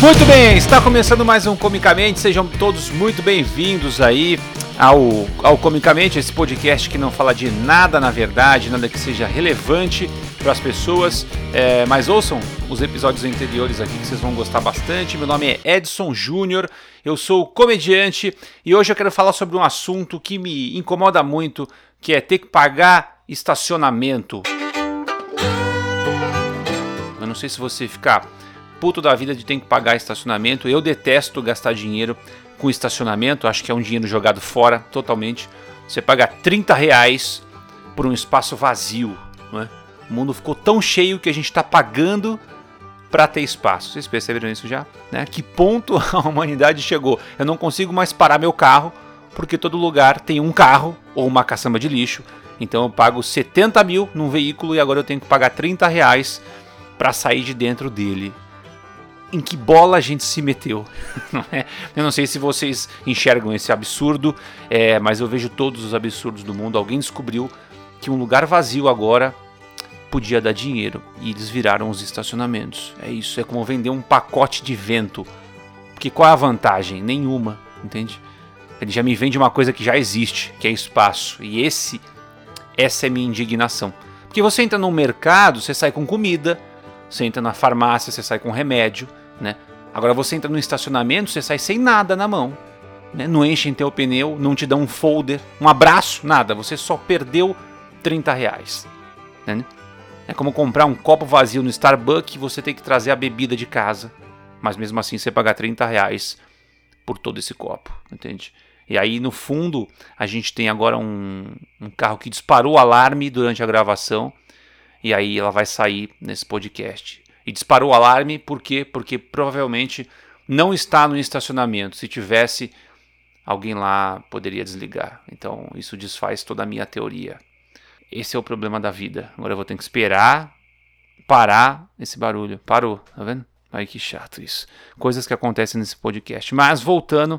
Muito bem, está começando mais um Comicamente, sejam todos muito bem-vindos aí ao Comicamente, esse podcast que não fala de nada na verdade, nada que seja relevante para as pessoas, mas ouçam os episódios anteriores aqui que vocês vão gostar bastante. Meu nome é Edson Júnior, eu sou comediante e hoje eu quero falar sobre um assunto que me incomoda muito, que é ter que pagar estacionamento. Eu não sei se você fica puto da vida de ter que pagar estacionamento. Eu detesto gastar dinheiro com estacionamento, acho que é um dinheiro jogado fora totalmente. Você paga R$30 por um espaço vazio, não é? O mundo ficou tão cheio que a gente está pagando para ter espaço. Vocês perceberam isso já? Né? Que ponto a humanidade chegou? Eu não consigo mais parar meu carro porque todo lugar tem um carro ou uma caçamba de lixo. Então eu pago 70 mil num veículo e agora eu tenho que pagar R$30 para sair de dentro dele. Em que bola a gente se meteu? Eu não sei se vocês enxergam esse absurdo, mas eu vejo todos os absurdos do mundo. Alguém descobriu que um lugar vazio agora podia dar dinheiro e eles viraram os estacionamentos. É isso, é como vender um pacote de vento. Porque qual é a vantagem? Nenhuma, entende? Ele já me vende uma coisa que já existe, que é espaço. E essa é a minha indignação. Porque você entra num mercado, você sai com comida, você entra na farmácia, você sai com remédio, né? Agora você entra no estacionamento, você sai sem nada na mão, né? Não enchem teu pneu, não te dão um folder, um abraço, nada. Você só perdeu R$30, né? É como comprar um copo vazio no Starbucks e você tem que trazer a bebida de casa, mas mesmo assim você pagar R$30 por todo esse copo, entende? E aí no fundo a gente tem agora um carro que disparou o alarme durante a gravação. E aí ela vai sair nesse podcast. E disparou o alarme por quê? Porque provavelmente não está no estacionamento. Se tivesse, alguém lá poderia desligar. Então isso desfaz toda a minha teoria. Esse é o problema da vida. Agora eu vou ter que esperar parar esse barulho. Parou, tá vendo? Ai, que chato isso. Coisas que acontecem nesse podcast. Mas voltando,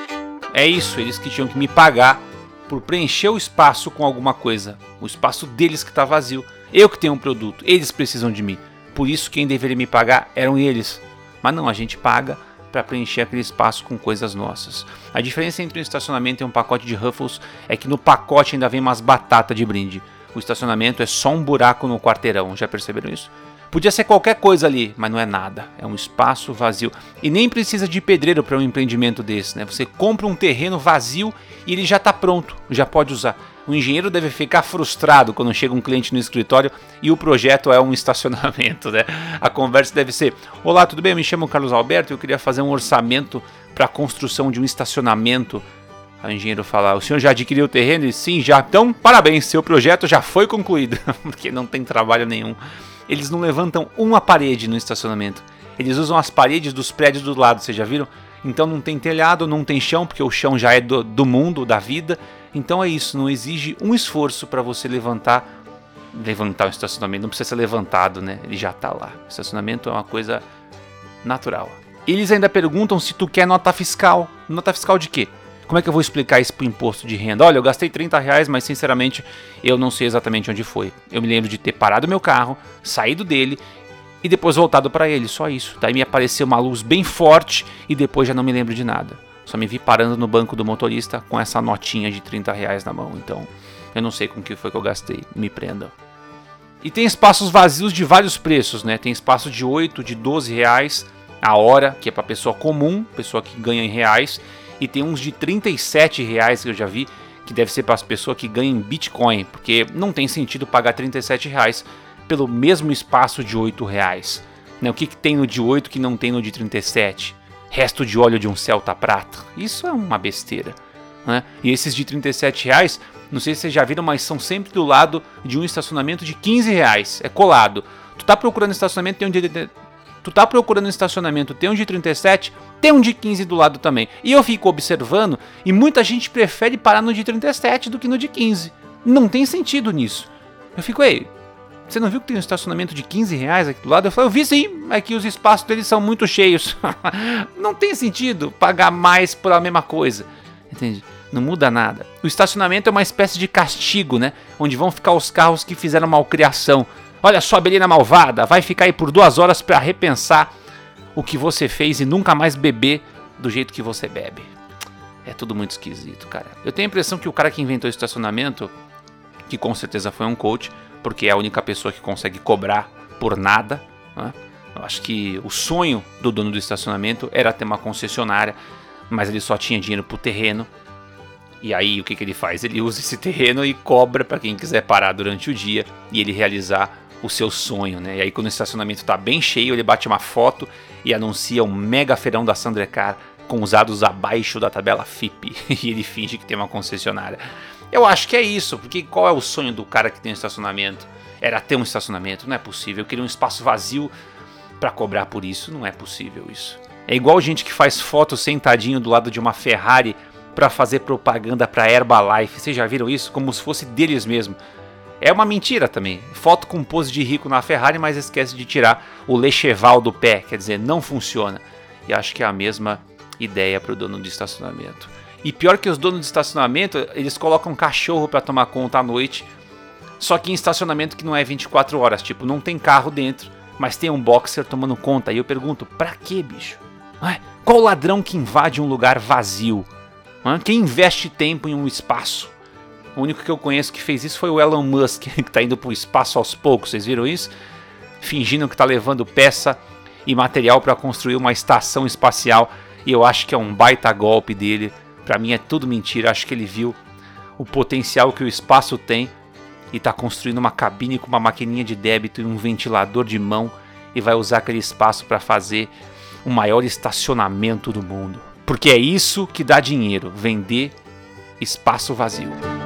é isso. Eles que tinham que me pagar por preencher o espaço com alguma coisa. O espaço deles que está vazio. Eu que tenho um produto, eles precisam de mim. Por isso quem deveria me pagar eram eles. Mas não, a gente paga para preencher aquele espaço com coisas nossas. A diferença entre um estacionamento e um pacote de Ruffles é que no pacote ainda vem umas batatas de brinde. O estacionamento é só um buraco no quarteirão, já perceberam isso? Podia ser qualquer coisa ali, mas não é nada. É um espaço vazio. E nem precisa de pedreiro para um empreendimento desse, né? Você compra um terreno vazio e ele já está pronto, já pode usar. O engenheiro deve ficar frustrado quando chega um cliente no escritório e o projeto é um estacionamento, né? A conversa deve ser: olá, tudo bem? Eu me chamo Carlos Alberto e eu queria fazer um orçamento para a construção de um estacionamento. O engenheiro fala: o senhor já adquiriu o terreno? E sim, já. Então, parabéns, seu projeto já foi concluído. Porque não tem trabalho nenhum. Eles não levantam uma parede no estacionamento. Eles usam as paredes dos prédios do lado, vocês já viram? Então não tem telhado, não tem chão, porque o chão já é do mundo, da vida. Então é isso, não exige um esforço para você levantar o estacionamento. Não precisa ser levantado, né? Ele já está lá. O estacionamento é uma coisa natural. Eles ainda perguntam se tu quer nota fiscal. Nota fiscal de quê? Como é que eu vou explicar isso pro imposto de renda? Olha, eu gastei R$30, mas sinceramente eu não sei exatamente onde foi. Eu me lembro de ter parado meu carro, saído dele e depois voltado para ele, só isso. Daí me apareceu uma luz bem forte e depois já não me lembro de nada. Só me vi parando no banco do motorista com essa notinha de R$30 na mão. Então eu não sei com que foi que eu gastei, me prendam. E tem espaços vazios de vários preços, né? Tem espaço de 8, de R$12 a hora, que é para pessoa comum, pessoa que ganha em reais. E tem uns de R$37 que eu já vi, que deve ser para as pessoas que ganham em Bitcoin, porque não tem sentido pagar R$37 pelo mesmo espaço de R$8. Né? O que tem no de 8 que não tem no de 37? Resto de óleo de um Celta prata. Isso é uma besteira. Né? E esses de R$37, não sei se vocês já viram, mas são sempre do lado de um estacionamento de R$15. É colado. Tu tá procurando estacionamento, tem um de... Tu tá procurando um estacionamento, tem um de 37, tem um de 15 do lado também. E eu fico observando e muita gente prefere parar no de 37 do que no de 15. Não tem sentido nisso. Eu fico, ei, você não viu que tem um estacionamento de R$15 aqui do lado? Eu falo, eu vi sim, é que os espaços deles são muito cheios. Não tem sentido pagar mais pela mesma coisa. Entende? Não muda nada. O estacionamento é uma espécie de castigo, né? Onde vão ficar os carros que fizeram malcriação. Olha só a Belina malvada, vai ficar aí por 2 horas para repensar o que você fez e nunca mais beber do jeito que você bebe. É tudo muito esquisito, cara. Eu tenho a impressão que o cara que inventou o estacionamento, que com certeza foi um coach, porque é a única pessoa que consegue cobrar por nada, né? Eu acho que o sonho do dono do estacionamento era ter uma concessionária, mas ele só tinha dinheiro pro terreno. E aí o que ele faz? Ele usa esse terreno e cobra para quem quiser parar durante o dia e ele realizar o seu sonho, né? E aí quando o estacionamento tá bem cheio, ele bate uma foto e anuncia um mega feirão da Sandercar com os dados abaixo da tabela FIP e ele finge que tem uma concessionária. Eu acho que é isso, porque qual é o sonho do cara que tem um estacionamento? Era ter um estacionamento, não é possível. Eu queria um espaço vazio para cobrar por isso, não é possível isso. É igual gente que faz foto sentadinho do lado de uma Ferrari para fazer propaganda para Herbalife. Vocês já viram isso? Como se fosse deles mesmo. É uma mentira também. Foto com pose de rico na Ferrari, mas esquece de tirar o lecheval do pé. Quer dizer, não funciona. E acho que é a mesma ideia para o dono de estacionamento. E pior que os donos de estacionamento, eles colocam cachorro para tomar conta à noite. Só que em estacionamento que não é 24 horas. Tipo, não tem carro dentro, mas tem um boxer tomando conta. E eu pergunto, pra quê, bicho? Qual ladrão que invade um lugar vazio? Quem investe tempo em um espaço? O único que eu conheço que fez isso foi o Elon Musk, que está indo para o espaço aos poucos. Vocês viram isso? Fingindo que está levando peça e material para construir uma estação espacial. E eu acho que é um baita golpe dele. Para mim é tudo mentira. Acho que ele viu o potencial que o espaço tem e está construindo uma cabine com uma maquininha de débito e um ventilador de mão e vai usar aquele espaço para fazer o maior estacionamento do mundo. Porque é isso que dá dinheiro, vender espaço vazio.